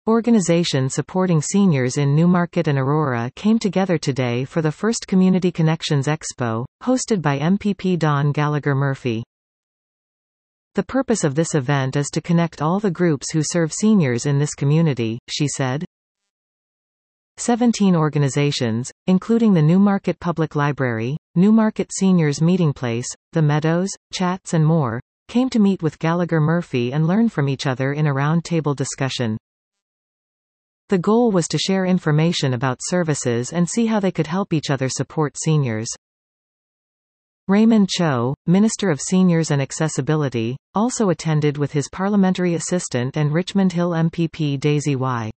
Organizations supporting seniors in Newmarket and Aurora came together today for the first Community Connections Expo, hosted by MPP Dawn Gallagher Murphy. The purpose of this event is to connect all the groups who serve seniors in this community, she said. 17 organizations, including the Newmarket Public Library, Newmarket Seniors Meeting Place, The Meadows, Chats and more, came to meet with Gallagher Murphy and learn from each other in a round-table discussion. The goal was to share information about services and see how they could help each other support seniors. Raymond Cho, Minister of Seniors and Accessibility, also attended with his parliamentary assistant and Richmond Hill MPP Daisy Y.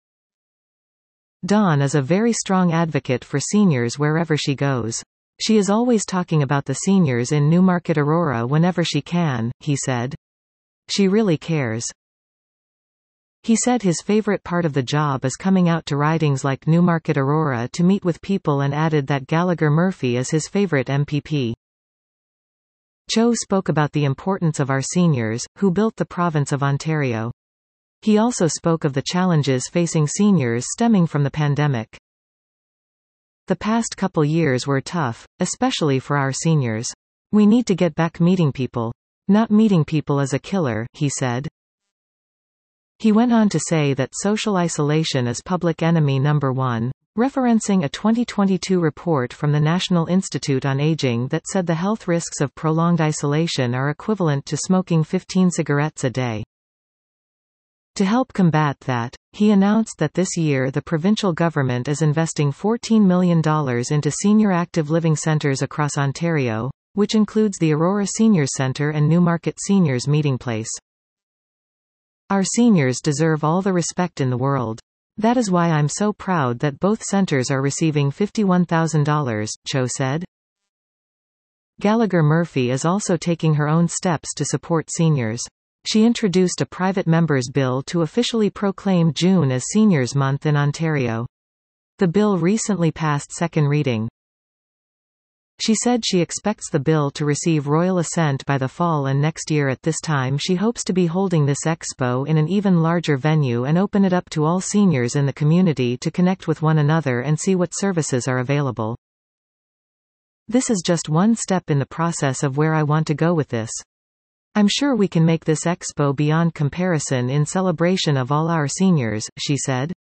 Dawn is a very strong advocate for seniors wherever she goes. She is always talking about the seniors in Newmarket Aurora whenever she can, he said. She really cares. He said his favorite part of the job is coming out to ridings like Newmarket Aurora to meet with people and added that Gallagher Murphy is his favorite MPP. Cho spoke about the importance of our seniors, who built the province of Ontario. He also spoke of the challenges facing seniors stemming from the pandemic. The past couple years were tough, especially for our seniors. We need to get back meeting people. Not meeting people is a killer, he said. He went on to say that social isolation is public enemy number one, referencing a 2022 report from the National Institute on Aging that said the health risks of prolonged isolation are equivalent to smoking 15 cigarettes a day. To help combat that, he announced that this year the provincial government is investing $14 million into senior active living centres across Ontario, which includes the Aurora Seniors Centre and Newmarket Seniors Meeting Place. Our seniors deserve all the respect in the world. That is why I'm so proud that both centres are receiving $51,000, Cho said. Gallagher Murphy is also taking her own steps to support seniors. She introduced a private member's bill to officially proclaim June as Seniors Month in Ontario. The bill recently passed second reading. She said she expects the bill to receive royal assent by the fall, and next year at this time she hopes to be holding this expo in an even larger venue and open it up to all seniors in the community to connect with one another and see what services are available. This is just one step in the process of where I want to go with this. I'm sure we can make this expo beyond comparison in celebration of all our seniors, she said.